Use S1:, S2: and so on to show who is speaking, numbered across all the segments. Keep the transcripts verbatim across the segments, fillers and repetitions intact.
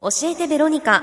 S1: 教えてベロニカ。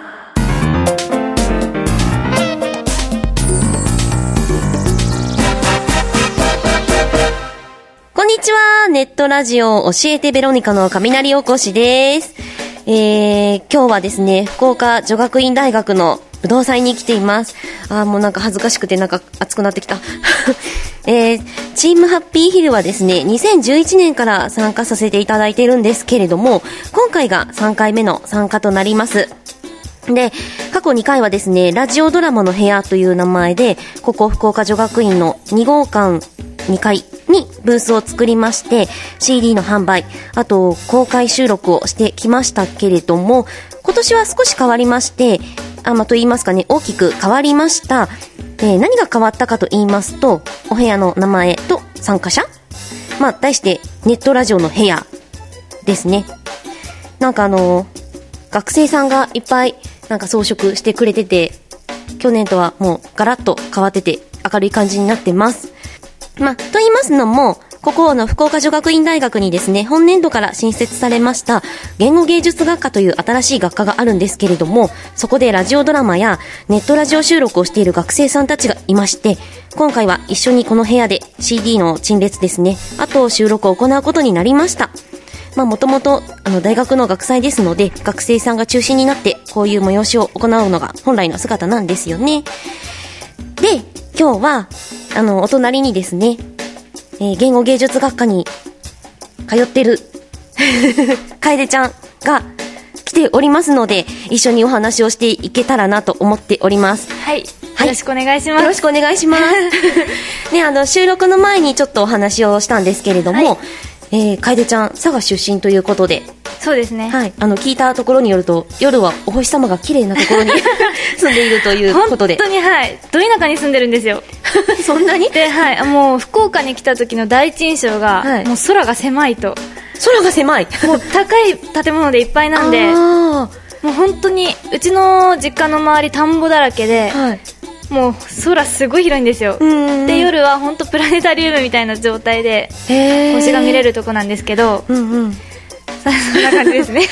S1: こんにちは。ネットラジオ教えてベロニカの雷おこしです。えー、今日はですね、福岡女学院大学の武道祭に来ています。あー、もうなんか恥ずかしくてなんか熱くなってきた。えー、チームハッピーヒルはですね、にせんじゅういちねんから参加させていただいているんですけれども、今回がさんかいめの参加となります。で、過去にかいはですね、ラジオドラマの部屋という名前で、ここ福岡女学院のにごうかんにかいにブースを作りまして、シーディー の販売、あと公開収録をしてきましたけれども、今年は少し変わりまして、あ、まあ、と言いますかね、大きく変わりました。えー、何が変わったかと言いますと、お部屋の名前と参加者、まあ、題してネットラジオの部屋ですね。なんかあのー、学生さんがいっぱいなんか装飾してくれてて、去年とはもうガラッと変わってて明るい感じになってます。まあ、と言いますのも、ここの福岡女学院大学にですね、本年度から新設されました言語芸術学科という新しい学科があるんですけれども、そこでラジオドラマやネットラジオ収録をしている学生さんたちがいまして、今回は一緒にこの部屋で シーディー の陳列ですね、あと収録を行うことになりました。まあ、もともとあの大学の学祭ですので、学生さんが中心になってこういう催しを行うのが本来の姿なんですよね。で、今日はあのお隣にですね、えー、言語芸術学科に通ってる楓ちゃんが来ておりますので、一緒にお話をしていけたらなと思っております。
S2: はい、はい、よろしくお願いします。
S1: よろしくお願いしますね、あの収録の前にちょっとお話をしたんですけれども、はい、えー、楓ちゃん佐賀出身ということで。
S2: そうですね、
S1: はい、あの聞いたところによると、夜はお星様が綺麗なところに住んでいるということで、
S2: 本当に、はい、ど田舎に住んでるんですよ。
S1: そんなに
S2: で、はい、もう福岡に来た時の第一印象が、はい、もう空が狭いと。
S1: 空が狭い、
S2: もう高い建物でいっぱいなんで、もう本当にうちの実家の周り田んぼだらけで、はい、もう空すごい広いんですよ。で、夜は本当プラネタリウムみたいな状態で星が見れるとこなんですけど、うんうん、そんな感じですね。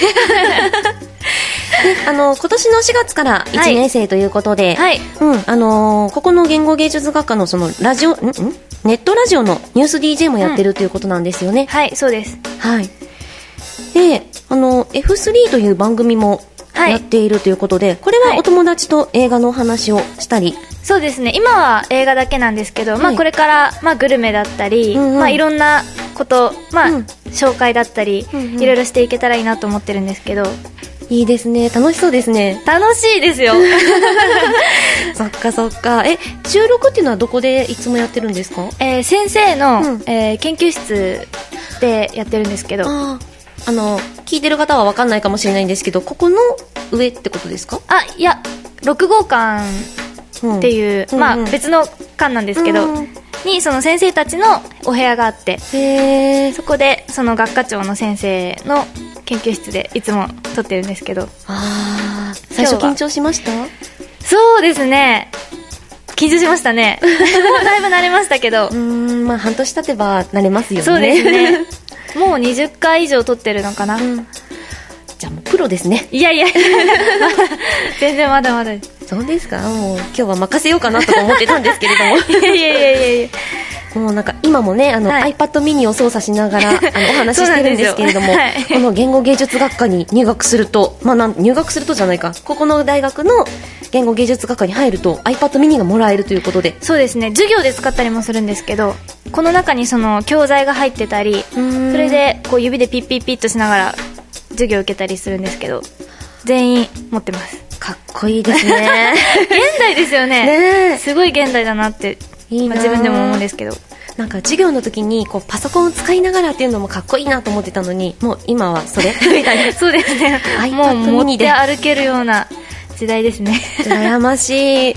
S1: あの今年のしがつからいちねん生ということで、はい、うん、あのー、ここの言語芸術学科のそのラジオんんネットラジオのニュース ディージェー もやってるということなんですよね。
S2: うん、はい、そうです。
S1: はい。で、あの エフスリー という番組もやっているということで、はい、これはお友達と映画のお話をしたり、はい、
S2: そうですね、今は映画だけなんですけど、はい、まあ、これから、まあ、グルメだったり、うんうん、まあ、いろんなこと、まあ、うん、紹介だったり、うんうん、いろいろしていけたらいいなと思ってるんですけど。
S1: いいですね、楽しそうですね。
S2: 楽しいですよ。
S1: そっかそっか。え、収録っていうのはどこでいつもやってるんですか？
S2: えー、先生の、うん、えー、研究室でやってるんですけど、
S1: ああの聞いてる方は分かんないかもしれないんですけど、ここの上ってことですか？
S2: あ、いや、ろくごうかんっていう、うん、まあ、うんうん、別の館なんですけど、うん、にその先生たちのお部屋があって、へー、そこでその学科長の先生の研究室でいつも撮ってるんですけど。
S1: あ、最初緊張しました？
S2: そうですね、緊張しましたね。だいぶ慣れましたけど、うー
S1: ん、まあ、半年経てば慣れますよね。
S2: そうですね。もうにじゅっかい以上撮ってるのかな、うん、
S1: じゃあもうプロですね。
S2: いやいや全然まだまだです。
S1: そうですか。もう今日は任せようかなとか思ってたんですけれども。
S2: いやいやいやいやいや、
S1: もうなんか今もね、あの、はい、iPad mini を操作しながらあのお話ししてるんですけれども、はい、この言語芸術学科に入学すると、まあ、なん入学するとじゃないか、ここの大学の言語芸術学科に入ると iPad mini がもらえるということで。
S2: そうですね、授業で使ったりもするんですけど、この中にその教材が入ってたり、それでこう指でピッピッピッとしながら授業を受けたりするんですけど、全員持ってます。
S1: かっこいいですね。
S2: 現代ですよね。ね、すごい現代だなっていいな、まあ、自分でも思うんですけど、
S1: なんか授業の時にこうパソコンを使いながらっていうのもかっこいいなと思ってたのに、もう今はそれみたいな。
S2: そうですね、もう持って歩けるような時代ですね。
S1: 羨ましい。い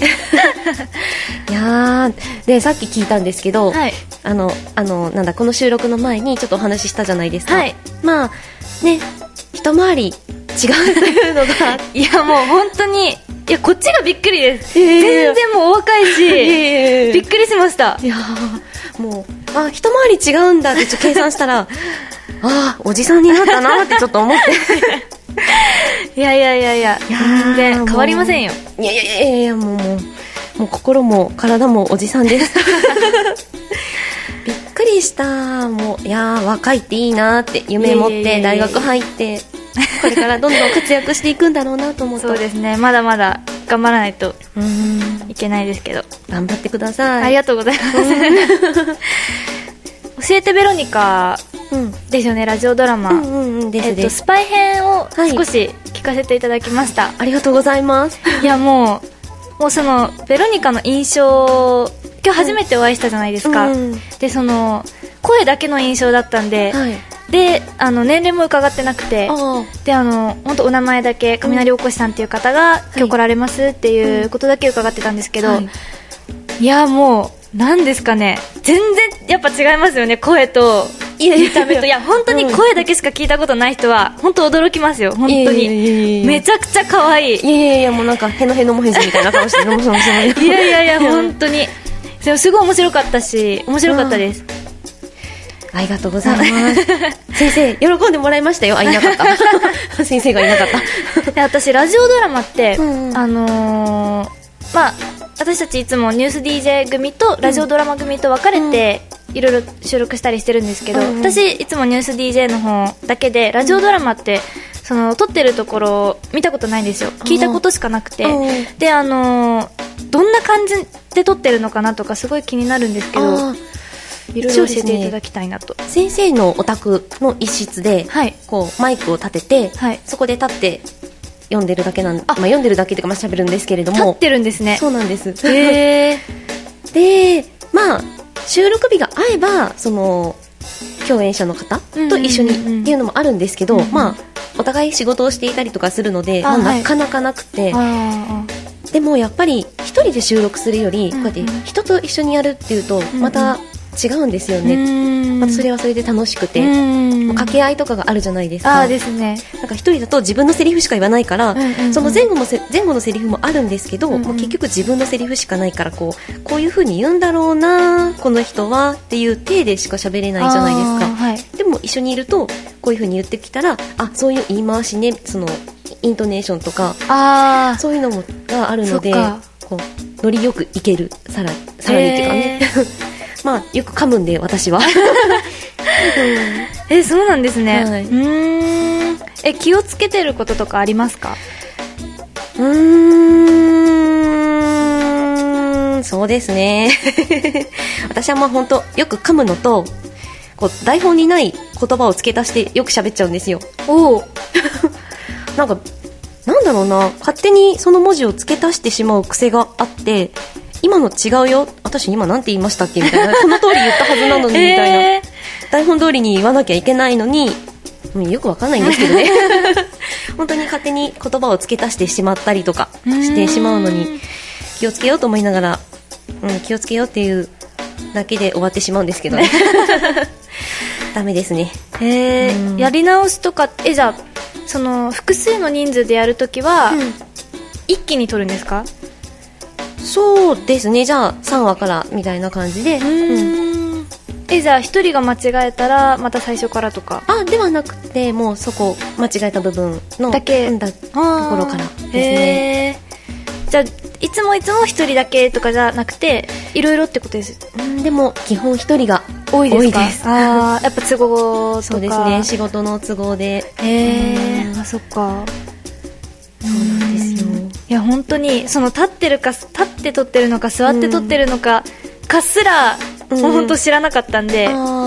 S1: やで、さっき聞いたんですけど、はい、あのあのなんだこの収録の前にちょっとお話ししたじゃないですか、はい、まあね、一回り違うというのが
S2: いや、もう本当に、いや、こっちがびっくりです、えー、全然もうお若いし、えー、びっくりしました。
S1: いやもう、あ、一回り違うんだってちょっと計算したらああ、おじさんになったなってちょっと思って
S2: いやいやいやいや、全然変わりませんよ。
S1: いやいやいやいや、もうもうもう心も体もおじさんですびっくりした。もういやー、若いっていいなって夢持って大学入ってこれからどんどん活躍していくんだろうなと思って
S2: そうですね、まだまだ頑張らないといけないですけど、
S1: 頑張ってください。
S2: ありがとうございます教えてベロニカですよね、ラジオドラマ、うんうんうん、ですです、えっと、スパイ編を少し聞かせていただきました、はい、
S1: ありがとうございます。
S2: いやもうもうそのベロニカの印象、今日初めてお会いしたじゃないですか、うん、でその声だけの印象だったんで、はい、であの年齢も伺ってなくて、であの本当お名前だけ雷おこしさんっていう方が、うん、今日来られますっていうことだけ伺ってたんですけど、はい、いやもうなんですかね、全然やっぱ違いますよね、声と見た目と。いや本当に声だけしか聞いたことない人は本当驚きますよ、本当にめちゃくちゃ可愛い。
S1: いやいやいや、もうなんかへのへのもへじみたいな顔してる
S2: いやいやいや本当にでもすごい面白かったし、面白かったです。
S1: ありがとうございます先生喜んでもらいましたよ。あ、いなかった先生がいなかった
S2: で私ラジオドラマって、うんうん、あのー、まあ私たちいつもニュース ディージェー 組とラジオドラマ組と分かれていろいろ収録したりしてるんですけど、うんうん、私いつもニュース ディージェー の方だけでラジオドラマってその撮ってるところ見たことないんですよ。聞いたことしかなくて、であのー、どんな感じで撮ってるのかなとかすごい気になるんですけど、いろいろ教えていただきたいなと、
S1: ね、先生のお宅の一室で、はい、こうマイクを立てて、はい、そこで立って読んでるだけなん、まあ、読んでるだけというか、まあ、喋るんですけれども、
S2: 立ってるんですね。
S1: そうなんです。
S2: へ
S1: で、まあ収録日が合えばその共演者の方と一緒にっていうのもあるんですけど、うんうんうん、まあお互い仕事をしていたりとかするので、まあ、なかなかなくて、はい、でもやっぱり一人で収録するより、うんうん、こうやって人と一緒にやるっていうとまた違うんですよね、うん、またそれはそれで楽しくて、うん、掛け合いとかがあるじゃないですか。
S2: あですね、
S1: なんか一人だと自分のセリフしか言わないから、うんうんうん、その前後もせ前後のセリフもあるんですけど、うんうん、もう結局自分のセリフしかないから、こうこういう風に言うんだろうなこの人はっていう体でしか喋れないじゃないですか、はい、でも一緒にいるとこういう風に言ってきたら、あ、そういう言い回しね、そのイントネーションとか、あそういうのもがあるので、こうノリよくいける、さらさらにっていうかねまあよく噛むんで私は
S2: え、そうなんですね、はい、うーん、え、気をつけてることとかありますか？
S1: うーん、そうですね私はまあ本当よく噛むのと、こう台本にない言葉を付け足してよく喋っちゃうんですよ。
S2: おお
S1: なんかなんだろうな、勝手にその文字を付け足してしまう癖があって、今の違うよ、私今なんて言いましたっけみたいな、この通り言ったはずなのにみたいな、えー、台本通りに言わなきゃいけないのに、よくわかんないんですけどね本当に勝手に言葉を付け足してしまったりとかしてしまうのに気をつけようと思いながら、うん、気をつけようっていうだけで終わってしまうんですけどねダメですね。
S2: へー、やり直しとか、え、じゃあその複数の人数でやるときは、うん、一気に撮るんですか？
S1: そうですね、じゃあさんわからみたいな感じで、う
S2: ーん、え、じゃあひとりが間違えたらまた最初からとか？
S1: あ、ではなくて、もうそこ間違えた部分の
S2: だけ
S1: だところからですね。
S2: じゃあいつもいつもひとりだけとかじゃなくていろいろってことです。
S1: うん、でも基本ひとりが
S2: 多いですか？多いです。あやっぱ都合とか。
S1: そうですね、仕事の都合で。
S2: へー、あ、そっか。
S1: そうなんですよ。
S2: いや本当にその立ってるか立って撮ってるのか座って撮ってるのか、うん、かすらもう本当知らなかったんで、うん、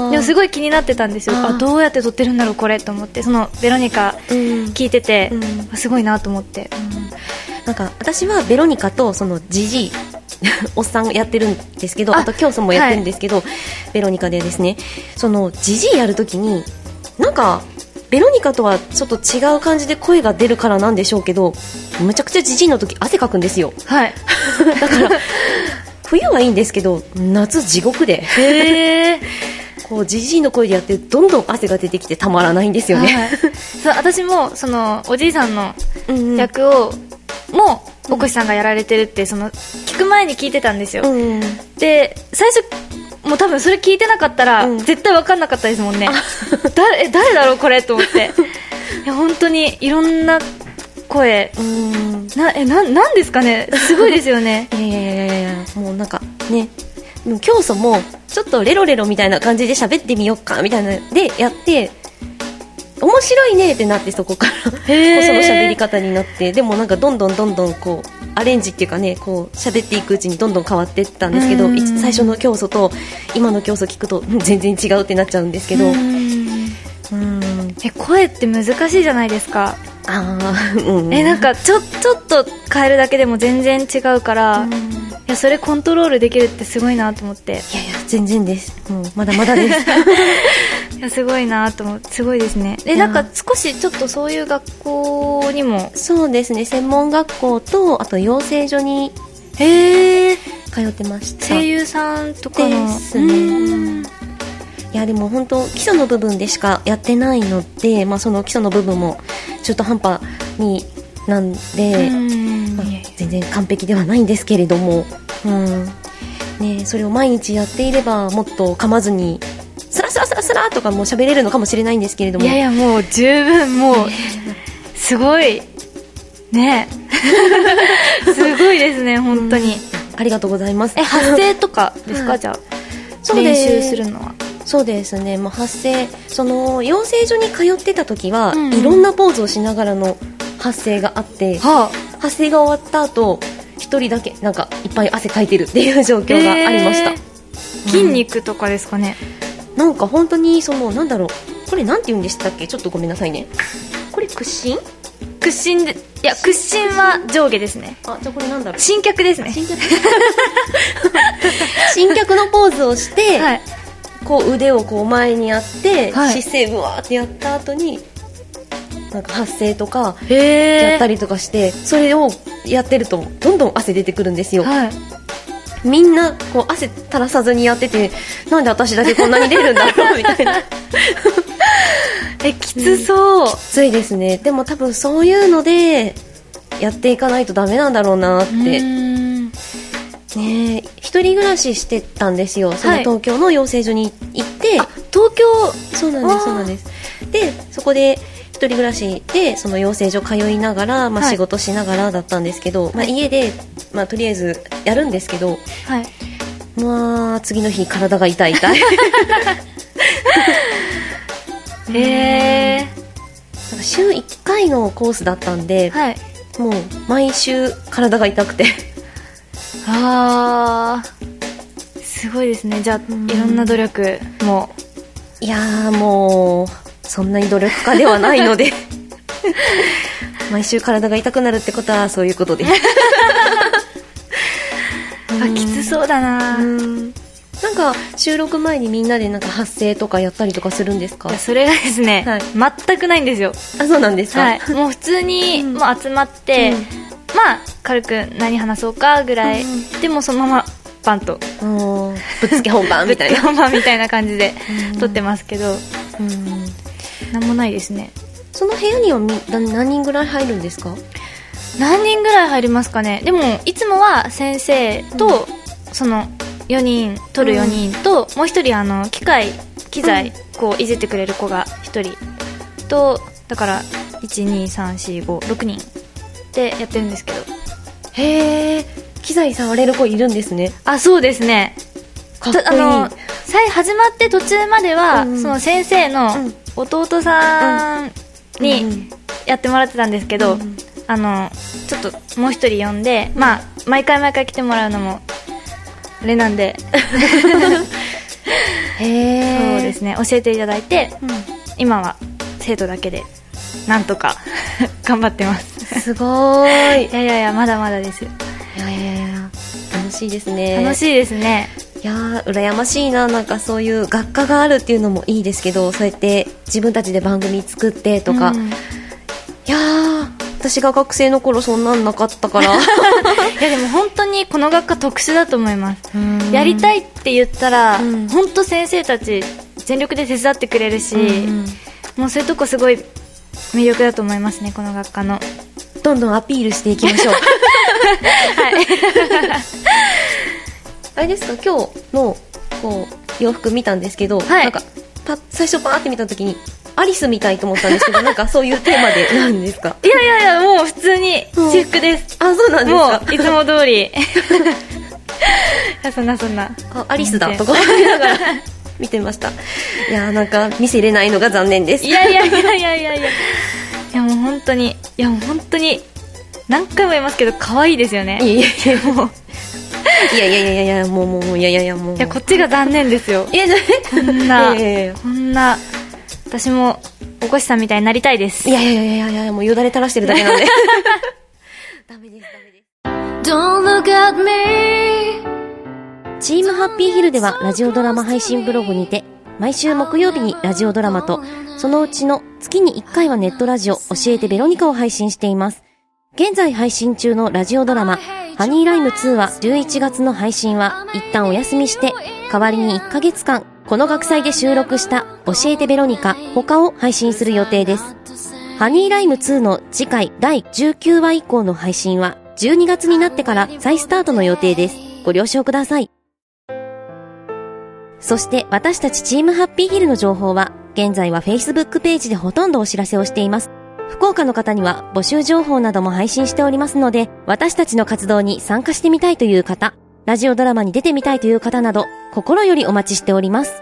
S2: でもすごい気になってたんですよ。あ、どうやって撮ってるんだろうこれと思って、そのベロニカ聞いてて、うん、すごいなと思って、うん、
S1: なんか私はベロニカとそのジジイおっさんやってるんですけど、あとキョウソンもやってるんですけど、はい、ベロニカでですね、そのジジイやるときになんかベロニカとはちょっと違う感じで声が出るからなんでしょうけど、むちゃくちゃジジイの時汗かくんですよ。
S2: はい
S1: だから冬はいいんですけど夏地獄で、
S2: へー
S1: こうジジイの声でやってどんどん汗が出てきてたまらないんですよね、
S2: はい、そう、私もそのおじいさんの役を、うん、もうおこしさんがやられてるってその聞く前に聞いてたんですよ、うん、で最初もう多分それ聞いてなかったら、うん、絶対分かんなかったですもんね誰, 誰だろうこれと思っていや本当にいろんな声、うーんなえななんですかね、すごいですよね。
S1: いやいやいやいや、もうなんかね、教祖もちょっとレロレロみたいな感じで喋ってみようかみたいなでやって面白いねってなって、そこからこうその喋り方になって、でもなんかどんどんどんどんこうアレンジっていうかね、こう喋っていくうちにどんどん変わっていったんですけど、最初の教祖と今の教祖聞くと全然違うってなっちゃうんですけど、うー
S2: んえ声って難しいじゃないですか。
S1: あー、うん、
S2: えなんかちょちょっと変えるだけでも全然違うから、いやそれコントロールできるってすごいなと思って。いやい
S1: や全然です、うん、まだまだです
S2: いやすごいなと思って、すごいですね。でなんか少しちょっとそういう学校にも。
S1: そうですね、専門学校とあと養成所に
S2: へー
S1: 通ってました。
S2: 声優さんとかの
S1: ですね。いやでも本当基礎の部分でしかやってないので、まあ、その基礎の部分も中途半端になんで、まあ、全然完璧ではないんですけれども、うんね、それを毎日やっていればもっと噛まずにスラスラスラスラとかも喋れるのかもしれないんですけれども、
S2: いやいやもう十分もうすごいねすごいですね本当に、うん、
S1: ありがとうございます。
S2: え発声とかですか、うん、じゃあそう練習するのは。
S1: そうですね、もう発声、その養成所に通ってた時は、うん、いろんなポーズをしながらの発声があって、はあ、発声が終わった後一人だけなんかいっぱい汗かいてるっていう状況がありました、え
S2: ー、筋肉とかですかね、
S1: うん、なんか本当にそのなんだろう、これなんて言うんでしたっけ、ちょっとごめんなさいね、これ屈伸
S2: 屈伸で、いや屈伸は上下ですね。
S1: あ、じゃあこれなんだろう、
S2: 伸脚ですね。
S1: 伸脚伸脚のポーズをして、はい、こう腕をこう前にやって、はい、姿勢ぶわーってやった後になんか発声とかやったりとかして、それをやってるとどんどん汗出てくるんですよ、はい、みんなこう汗垂らさずにやってて、なんで私だけこんなに出るんだろうみたいな
S2: えきつそう、うん、
S1: きついですね。でも多分そういうのでやっていかないとダメなんだろうなって。うーんね、一人暮らししてたんですよ、その東京の養成所に行って、
S2: はい、あ東京、
S1: そうなんですそうなんです。でそこで一人暮らしでその養成所通いながら、まあ、仕事しながらだったんですけど、はい、まあ、家で、まあ、とりあえずやるんですけど、はい、まあ次の日体が痛い痛い
S2: へー、なん
S1: か週いっかいのコースだったんで、はい、もう毎週体が痛くて
S2: あーすごいですね。じゃあいろんな努力も。
S1: いやーもうそんなに努力家ではないので毎週体が痛くなるってことはそういうことで
S2: あきつそうだな。うん、
S1: なんか収録前にみんなでなんか発声とかやったりとかするんですか？
S2: いやそれがですね、はい、全くないんですよ。
S1: あ、そうなんですか？
S2: はい、もう普通に、うん、もう集まって、うん、まあ軽く何話そうかぐらい、うん、でもそのままバンと
S1: ぶっつけ本番みたいな
S2: ぶっつけ本番みたいな感じで撮ってますけど、うん、なんもないですね。
S1: その部屋にはみ何人ぐらい入るんですか？
S2: 何人ぐらい入りますかね。でもいつもは先生と、うん、そのよにん撮るよにんと、うん、もうひとりあの機械機材、うん、こういじってくれる子がひとりと、だからいちにさんしごろくにんでやってるんですけど。
S1: へー、機材触れる子いるんですね。
S2: あ、そうですね。
S1: かっこいい。
S2: あの始まって途中までは、うん、その先生の弟さんにやってもらってたんですけど、うん、あのちょっともう一人呼んで、うん、まあ毎回毎回来てもらうのもあれなんでへー、そうですね、教えていただいて、うん、今は生徒だけでなんとか頑張ってます。
S1: すごーい。
S2: いやいやいや、まだまだです。い
S1: やいやいや、楽しいですね。
S2: 楽しいですね。
S1: いやー羨ましいな。なんかそういう学科があるっていうのもいいですけど、そうやって自分たちで番組作ってとか、うん、いやー私が学生の頃そんなんなかったからい
S2: やでも本当にこの学科特殊だと思います。やりたいって言ったら、うん、本当先生たち全力で手伝ってくれるし、うん、もうそういうとこすごい魅力だと思いますね、この学科の。
S1: どんどんアピールしていきましょうはいあれですか、今日のこう洋服見たんですけど、はい、なんかパ最初パーって見た時にアリスみたいと思ったんですけどなんかそういうテーマでなんですか？
S2: いやいやいや、もう普通に私服です。
S1: あ、そうなんですか。
S2: もういつも通りいや、そんなそんな、
S1: あ、アリスだとか思いながら見てました。いや、なんか見せれないのが残念です。
S2: いやいやいやいやいやいやいや、もう本当に、いやもう本当に何回も言いますけど可愛いですよね。
S1: いやいやいや、もういやいやいやいや、もうもういやいやいや、もう
S2: いや、こっちが残念ですよ。
S1: いや、
S2: こんな、
S1: いやいやいや、
S2: こんな、私もおこしさんみたいになりたいです。
S1: いやいやいやいやいや、もうよだれ垂らしてるだけなんでダメです、ダメです。 Don't look at me。 チームハッピーヒルではラジオドラマ配信ブログにて毎週木曜日にラジオドラマとそのうちの月にいっかいはネットラジオ教えてベロニカを配信しています。現在配信中のラジオドラマハニーライムツーはじゅういちがつの配信は一旦お休みして、代わりにいっかげつかんこの学祭で収録した教えてベロニカ他を配信する予定です。ハニーライムツーの次回だいじゅうきゅうわ以降の配信はじゅうにがつになってから再スタートの予定です。ご了承ください。そして私たちチームハッピーヒルの情報は現在は Facebook ページでほとんどお知らせをしています。福岡の方には募集情報なども配信しておりますので、私たちの活動に参加してみたいという方、ラジオドラマに出てみたいという方など、心よりお待ちしております。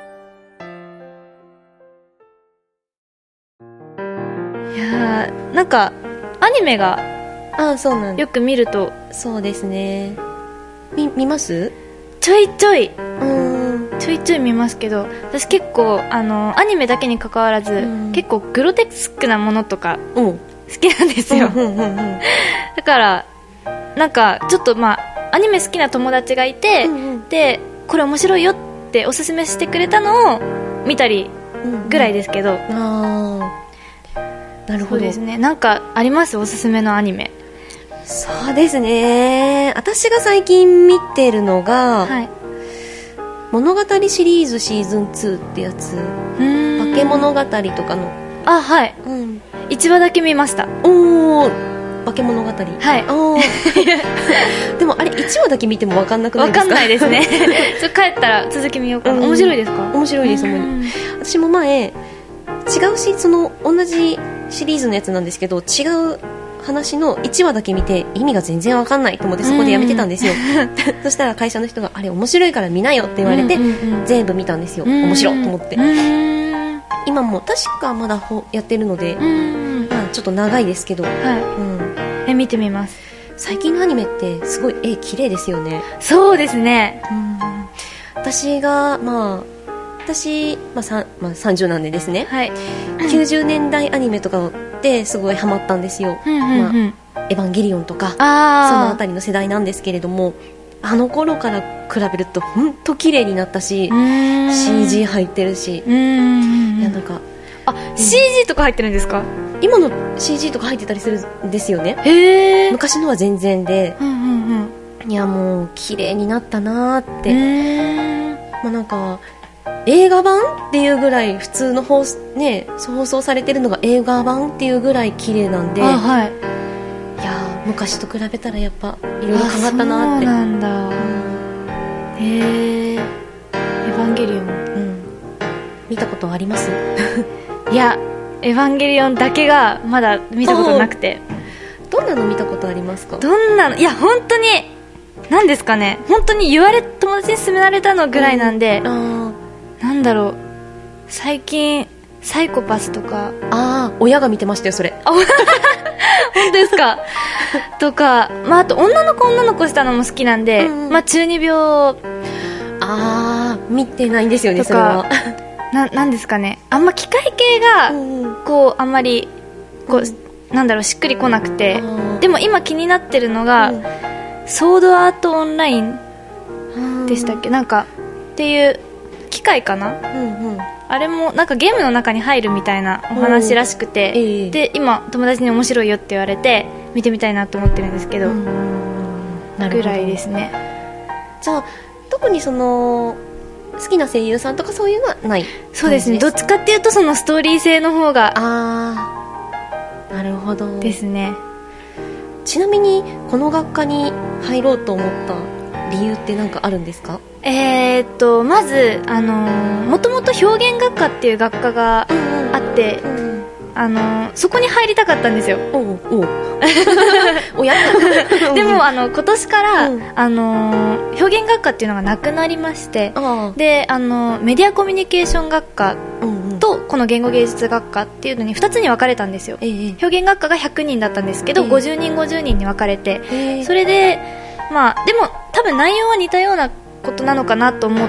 S2: いやー、なんかアニメが
S1: あ、そうなん
S2: よく見ると、
S1: そうですね。み見ます？
S2: ちょいちょい、
S1: うーん、
S2: ちょいちょい見ますけど、私結構あのアニメだけに関わらず、結構グロテスクなものとか好きなんですよ。だからなんかちょっとまあアニメ好きな友達がいて、うんうん、でこれ面白いよっておすすめしてくれたのを見たりぐらいですけど、うんうん、あー、なるほど。そうですね。なんかあります？おすすめのアニメ。
S1: そうですね、私が最近見てるのが、はい、物語シリーズシーズンツーってやつ、化け物語とかの、
S2: あ、はい、うん、いちわだけ見ました。
S1: おー、化け物語、はい、おでもあれいちわだけ見ても分かんなくないですか？
S2: 分かんないですねちょ帰ったら続き見ようかな。面白いですか？
S1: 面白いです。私も前違うし、その同じシリーズのやつなんですけど、違う話のいちわだけ見て意味が全然わかんないと思ってそこでやめてたんですよそしたら会社の人があれ面白いから見なよって言われて、うんうんうん、全部見たんですよ。面白いと思って。今も確かまだやってるので、まあ、ちょっと長いですけど、はい、
S2: うん、え見てみます。
S1: 最近のアニメってすごい絵綺麗ですよね。
S2: そうですね、
S1: うん、私がまあ私、まあさまあ、さんじゅうなんでですね、はい、きゅうじゅうねんだいアニメとかですごいハマったんですよ、うんうんうん、まあ、エヴァンゲリオンとかそのあたりの世代なんですけれども、あの頃から比べると本当綺麗になったし、 シージー 入ってるし、うん、いやなんか
S2: あ、うん、シージー とか入ってるんですか？
S1: 今の シージー とか入ってたりするんですよね。
S2: へー、
S1: 昔のは全然で、うんうんうん、いやもう綺麗になったなーって、まあ、なんか映画版っていうぐらい普通の放送、ね、放送されてるのが映画版っていうぐらい綺麗なんで、あ、はい、いや昔と比べたらやっぱいろいろ変わったなって。
S2: そうなんだ、うん、へー、エヴァンゲリオン、うん、
S1: 見たことあります
S2: いや、エヴァンゲリオンだけがまだ見たことなくて。
S1: どんなの見たことありますか？
S2: どんなの、いや本当に何ですかね、本当に言われ友達に勧められたのぐらいなんで、うん、あ、なんだろう、最近サイコパスとか、
S1: ああ、親が見てましたよそれ。あ
S2: 本当ですかとか、まあ、あと女の子女の子したのも好きなんで、うん、まあ、中二病、あ
S1: あ、見てないんですよねそれは。
S2: な, なんですかね、あんま機械系がこうあんまりこう、うん、なんだろう、しっくりこなくて、でも今気になってるのが、うん、ソードアートオンラインでしたっけ、なんかっていう機械かな、うんうん、あれもなんかゲームの中に入るみたいなお話らしくて、えー、で今友達に面白いよって言われて見てみたいなと思ってるんですけど、うん、なるほど、ぐらいですね。
S1: じゃあ特にその好きな声優さんとかそういうのはない？
S2: そうですね、どっちかっていうとそのストーリー性の方が、
S1: あー、なるほど
S2: ですね。
S1: ちなみにこの学科に入ろうと思った理由って何かあるんですか？
S2: えー、っとまず、あのー、もともと表現学科っていう学科があっ 、うん、あのそこに入りたかったんですよ。
S1: おうおうおや
S2: でもあの今年から、うん、あの表現学科っていうのがなくなりまして、であのメディアコミュニケーション学科とこの言語芸術学科っていうのにふたつに分かれたんですよ、えー、表現学科がひゃくにんだったんですけど、えー、ごじゅうにんごじゅうにんに分かれて、えー、それでまあでも多分内容は似たようなことなのかなと思って、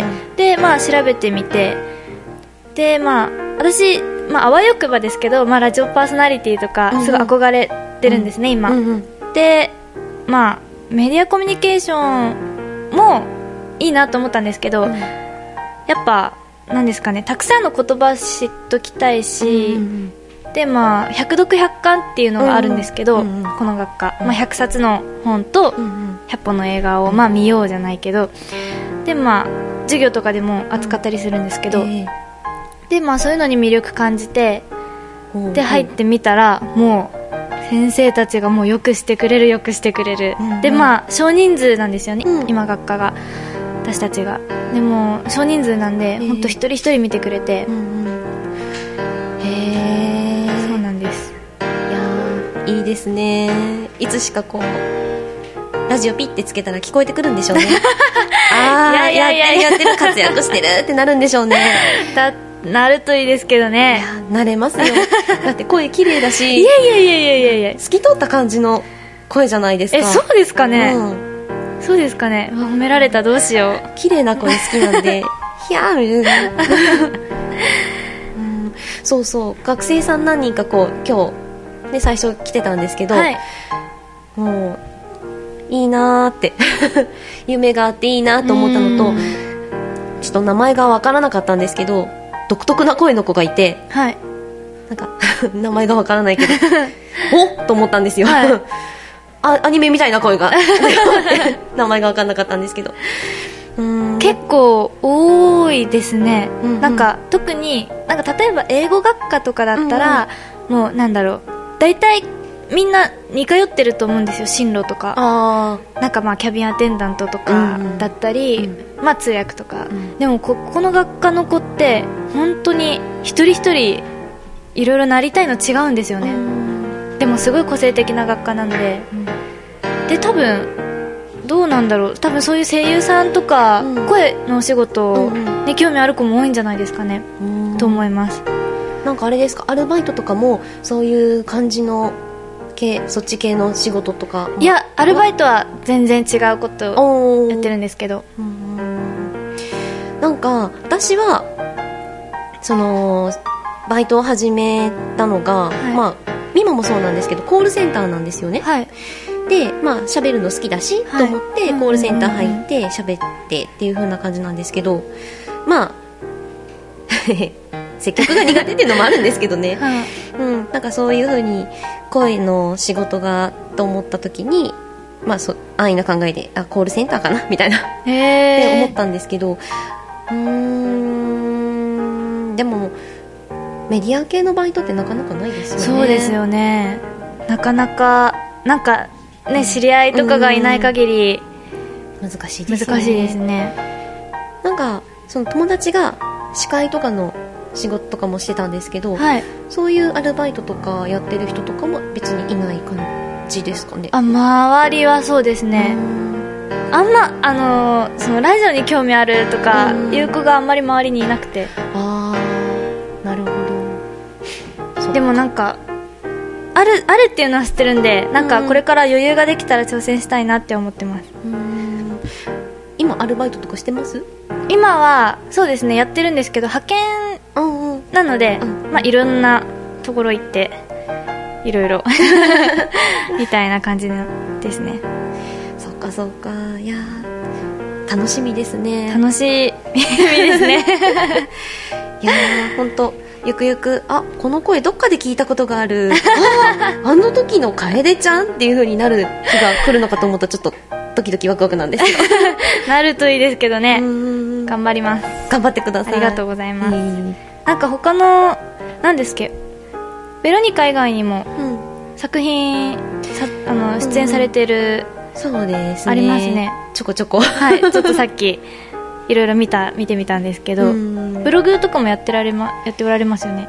S2: うん、でまあ調べてみて、でまあ私まあ、あわよくばですけど、まあ、ラジオパーソナリティとかすごい憧れてるんですね、うん、今、うんうん、で、まあ、メディアコミュニケーションもいいなと思ったんですけど、うん、やっぱなんですかね、たくさんの言葉知っときたいし、うんうん、でまあ、百読百巻っていうのがあるんですけど、うんうん、この学科、まあ、ひゃくさつの本とひゃっぽんの映画を、まあ、見ようじゃないけど、で、まあ、授業とかでも扱ったりするんですけど、えーでまあ、そういうのに魅力感じて、で入ってみたらもう先生たちがもうよくしてくれるよくしてくれる、うんうん、でまあ少人数なんですよね、うん、今学科が私たちがでも少人数なんで、えー、本当一人一人見てくれて、うんうん、
S1: へー、
S2: そうなんです。
S1: いやいいですね。いつしかこうラジオピッてつけたら聞こえてくるんでしょうねああ、いやいやいややってる活躍してるってなるんでしょうね
S2: だなるといいですけどね。
S1: いやなれますよだって声綺麗だし、
S2: いやいやいやいやいやいや
S1: 透き通った感じの声じゃないですか。
S2: え、そうですかね、うん、そうですかね。褒められた、どうしよう。
S1: 綺麗な声好きなんでひゃーみたいな、うん、そうそう、学生さん何人かこう今日、ね、最初来てたんですけど、はい、もういいなーって夢があっていいなと思ったのと、ちょっと名前が分からなかったんですけど独特な声の子がいて、はい、なんか名前がわからないけどおっと思ったんですよ、はい、あアニメみたいな声が名前がわからなかったんですけど、
S2: うーん結構多いですね、うんうん、なんか特になんか例えば英語学科とかだったら、うんうん、もうなんだろう、大体みんな似通ってると思うんですよ、進路とか。あなんかまあキャビンアテンダントとかだったり、うんうん、まあ通訳とか、うん、でもここの学科の子って本当に一人一人いろいろなりたいの違うんですよね、うん、でもすごい個性的な学科なので、うん、で多分どうなんだろう、多分そういう声優さんとか、うん、声のお仕事に興味ある子も多いんじゃないですかね、うん、と思います。
S1: なんかあれですか、アルバイトとかもそういう感じの系、そっち系の仕事とか。
S2: いや、アルバイトは全然違うことをやってるんですけど、うん 、
S1: なんか私はそのバイトを始めたのが、はい、まあ今もそうなんですけどコールセンターなんですよね、はい、でまあ喋るの好きだし、はい、と思ってコールセンター入って喋ってっていう風な感じなんですけど、まあ接客が苦手っていうのもあるんですけどね、はい、うん、なんかそういう風に声の仕事がと思った時に、まあ、そ安易な考えであコールセンターかなみたいなって思ったんですけど、うーんでもメディア系のバイトってなかなかないですよね。
S2: そうですよね、なかなかなんかね、知り合いとかがいない限り
S1: 難しいですね。
S2: 難しいですね。
S1: なんかその友達が司会とかの仕事とかもしてたんですけど、はい、そういうアルバイトとかやってる人とかも別にいない感じですかね。
S2: あ、周りはそうですね、あんまあのー、そのラジオに興味あるとかいう子があんまり周りにいなくて。
S1: あー、なるほど。
S2: でもなんかある、あるっていうのは知ってるんで、なんかこれから余裕ができたら挑戦したいなって思ってます。うーん、
S1: 今アルバイトとかしてます？
S2: 今はそうですね、やってるんですけど派遣なので、うん、まあ、いろんなところ行っていろいろみたいな感じですね。
S1: そっかそっか、いや楽しみですね。
S2: 楽しみですね
S1: いや本当ゆくゆくあこの声どっかで聞いたことがあるあ, あの時の楓ちゃんっていう風になる日が来るのかと思ったらちょっとドキドキワクワクなんですけど
S2: なるといいですけどね。頑張ります。
S1: 頑張ってください。
S2: ありがとうございます。なんか他の何ですっけ、ベロニカ以外にも作品、うん、さあの出演されてる、
S1: うん、そうですね、
S2: ありますね、
S1: ちょこちょこ
S2: はい、ちょっとさっきいろいろ見た見てみたんですけど、うん、ブログとかもやってられまやっておられますよね。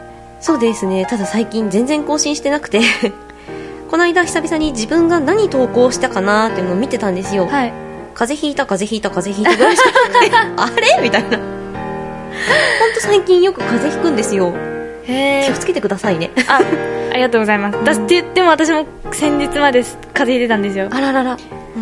S1: そうですね。ただ最近全然更新してなくてこの間久々に自分が何投稿したかなっていうのを見てたんですよ。
S2: はい。
S1: 風邪ひいた風邪ひいた風邪ひいたぐらいしかあれみたいな。ほんと最近よく風邪ひくんですよ。へー、気をつけてくださいね。
S2: あ、ありがとうございます。だって言っても私も先日まで風邪ひいてたんですよ。
S1: あららら、
S2: うん、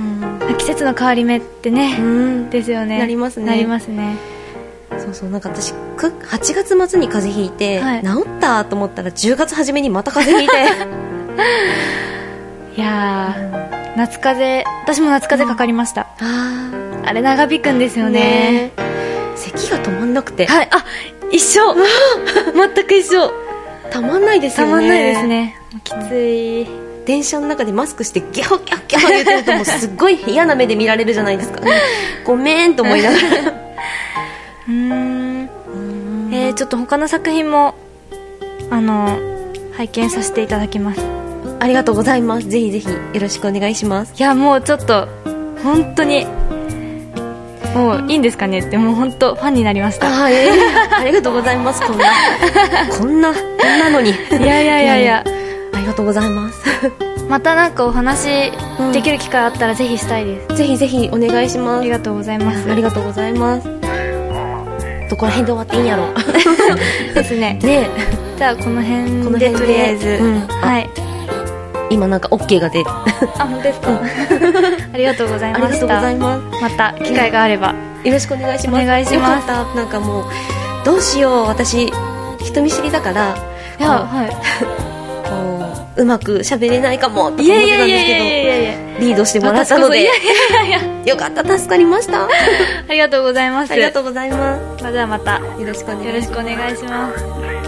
S2: 季節の変わり目ってね、うん、ですよね。
S1: なりますね。
S2: なりますね。
S1: そうそう、なんか私はちがつ末に風邪ひいて、はい、治ったと思ったらじゅうがつ初めにまた風邪ひいて
S2: いやー、うん、夏風邪、私も夏風邪かかりました。うん、あ, あれ長引くんですよ ね, ね。
S1: 咳が止まんなくて、
S2: はい、あ、一緒全く一緒。
S1: たまんないですよね。
S2: たまんないですね。きつい。
S1: 電車の中でマスクしてギャホギャホギャホ言ってるともうすっごい嫌な目で見られるじゃないですかごめんと思いながら
S2: うーん、えー、ちょっと他の作品もあの拝見させていただきます。
S1: ありがとうございます。ぜひぜひよろしくお願いします。
S2: いや、もうちょっと本当にもういいんですかねって、もう本当ファンになりました。
S1: あ、えー、ありがとうございます。こんなこんなこんなのに、い
S2: やいやいやいや、
S1: ありがとうございます
S2: またなんかお話できる機会あったらぜひしたいです、
S1: うん、ぜひぜひお願いします。
S2: ありがとうございます。
S1: ありがとうございます。どこら辺で終わっていいんやろ
S2: ですね。
S1: ね、
S2: じゃあこの辺でとりあえず、うん、はい、
S1: 今なんか OK が出る
S2: あ、本当ですかありがとうございました。
S1: ありがとうございます。
S2: また機会があれば、
S1: うん、よろしくお願いします。
S2: お願いします。
S1: よかった。なんかもうどうしよう、私人見知りだから、
S2: いや、はい、
S1: うまく喋れないかもって思ってたんですけど、リードしてもらったので、いやいやいやよかった、助かりましたあ
S2: りがとうございます。
S1: ありがとうございます。
S2: まずはまたよ
S1: ろしくお願いします。
S2: よろしくお願いします。